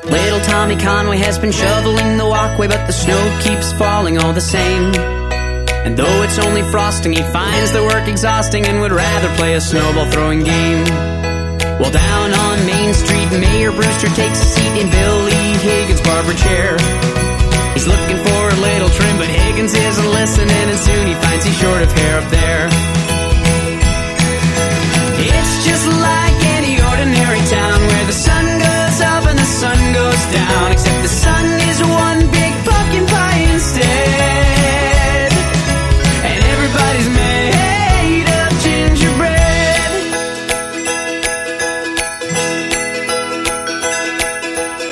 Little Tommy Conway has been shoveling the walkway, but the snow keeps falling all the same. And though it's only frosting, he finds the work exhausting and would rather play a snowball throwing game. Well, down on Main Street, Mayor Brewster takes a seat in Billy Higgins' barber chair. He's looking for a little trim, but